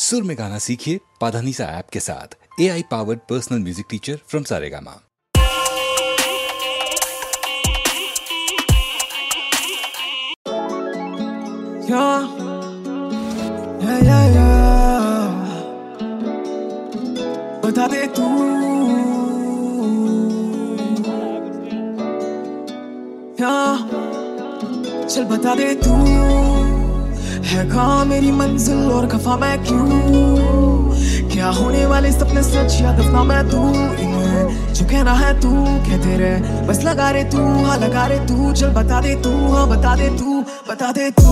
सुर में गाना सीखिए पाधानीसा ऐप के साथ। AI powered personal music teacher from Saregama. बता दे तू चल बता दे तू है कहाँ मेरी मंजिल और खफा मैं क्यों? क्या होने वाले सपने सच या दफना मैं तू? इन्हें जो कहना है तू कहते रहे, बस लगा रे तू, हाँ लगा रे तू। चल बता दे तू, हाँ बता दे तू, बता दे तू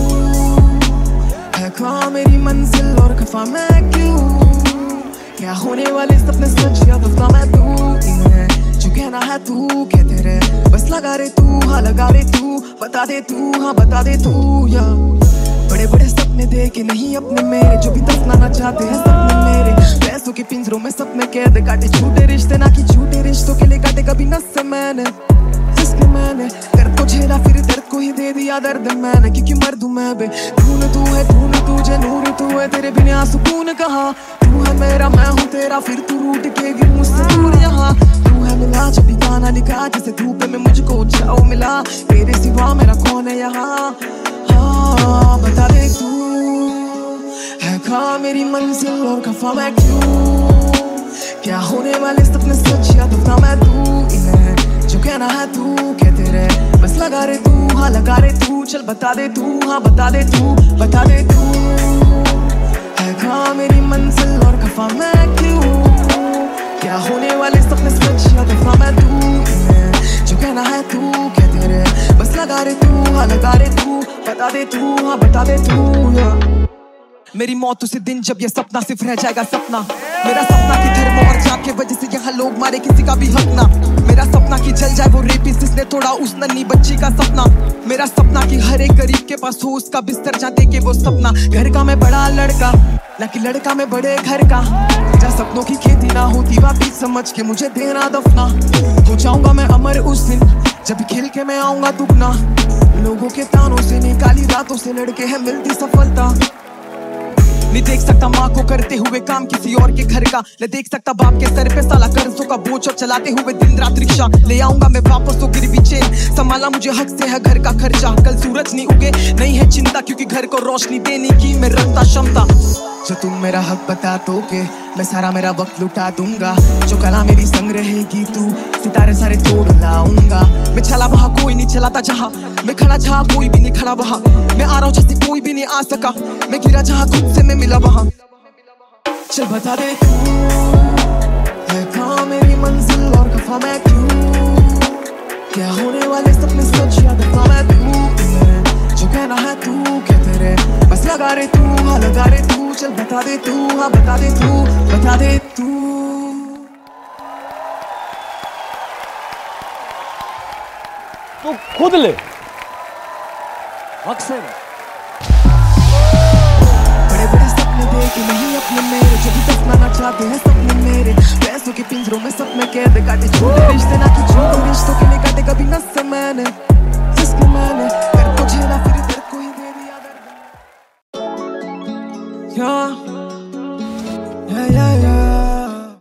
है कहाँ मेरी मंजिल और खफा मैं क्यों? क्या होने वाले सपने सच या दफना मैं तू? इन्हें जो कहना है तू कहते रहे, बस लगा रे तू, हाँ लगा रे तू। बता दे तू, हाँ बता दे तू। या बड़े बड़े सपने देखे नहीं अपने मेरे, जो भी दफनाना चाहते हैं सपने मेरे। पैसों के पिंजरों में सपने कैद काटे, झूठे रिश्ते ना कि झूठे रिश्तों के लिए काटे कभी नस से मैंने। जिसने मैंने दर्द को झेला फिर दर्द को ही दे दिया दर्द मैंने, क्योंकि मर्द हूँ मैं बे। धून तू है धून तुझे नूर तू है, तेरे बिना सुकून कहाँ? तू है मेरा मैं हूँ तेरा, फिर तू रूठ के गिर मुझसे दूर यहाँ। तू है मिला जब भी गाना लिखा, जैसे धूप में मुझको छाँव मिला। तेरे सिवा मेरा कौन है यहाँ? बता दे तू है कहाँ मेरी मंजिल और खफा मैं क्यों? क्या होने वाले सपने सच या दफना मैं तू? इन्हें जो कहना है तू कहते रहे, बस लगा रे तू, हाँ लगा रे तू। चल बता दे तू, हाँ बता दे तू, बता दे तू है कहाँ मेरी मंजिल और खफा मैं क्यों? क्या होने वाले सपने सच या दफना मैं तू? इन्हें जो कहना है तू कहते रहे, बस लगा रे तू, हाँ लगा रे तू। बता दे तू, हाँ बता दे तू। मेरी मौत उसी दिन जब ये सपना सिर्फ रह जाएगा सपना। मेरा सपना कि धर्म और जात के वजह से यहाँ लोग मारे किसी का भी हक ना। मेरा सपना कि जल जाए वो रेपिस्ट जिसने तोड़ा उस नन्ही बच्ची का सपना। मेरा सपना कि हर एक गरीब के पास हो उसका बिस्तर जहाँ देखे वो सपना। घर का मैं बड़ा लड़का ना कि लड़का मैं बड़े घर का, जहाँ सपनों की खेती ना होती वापिस समझ के मुझे देना दफना। हो जाऊंगा मैं अमर उस दिन जब खेल के मैं आऊंगा दुगना। लोगों के तानों से निकाली रातों से लड़के हैं मिलती सफलता। नहीं देख सकता माँ को करते हुए काम किसी और के घर का, नहीं देख सकता बाप के सर पे साला कर्जों का बोझ और चलाते हुए दिन रात रिक्शा। ले आऊंगा मैं वापस तो गिरवी चेन, संभाला मुझे हक से है घर का खर्चा। कल सूरज नहीं उगे नहीं है चिंता, क्योंकि घर को रोशनी देने की मैं रखता क्षमता। जो तुम मेरा हक बता दोगे मैं सारा मेरा वक्त लुटा दूंगा। जो कला मेरी संग रहेगी तू सितारे सारे तोड़ लाऊंगा। मैं चला वहाँ कोई नहीं चलाता जहाँ, मैं खड़ा जहाँ कोई भी नहीं खड़ा वहाँ। मैं आ रहा हूँ जैसे कोई भी नहीं आ सका, मैं गिरा जहाँ खुद से मैं मिला वहाँ। चल बता दे तू है कहाँ मेरी मंजिल और खफा मैं क्यों? क्या होने वाले सपने सच या दफा मैं तू? जो कहना है तू कहते रहे, बस लगा रे तू, हाँ लगा रे तू। चल बता दे तू, हाँ बता दे तू, बता दे तू। तो खुद ले अक्सर बड़े बड़े सपने देखे नहीं अपने मेरे, जो भी दफनाना चाहते हैं सपने मेरे। पैसों के पिंजरों में सपने कैद काटे, झूठे रिश्ते ना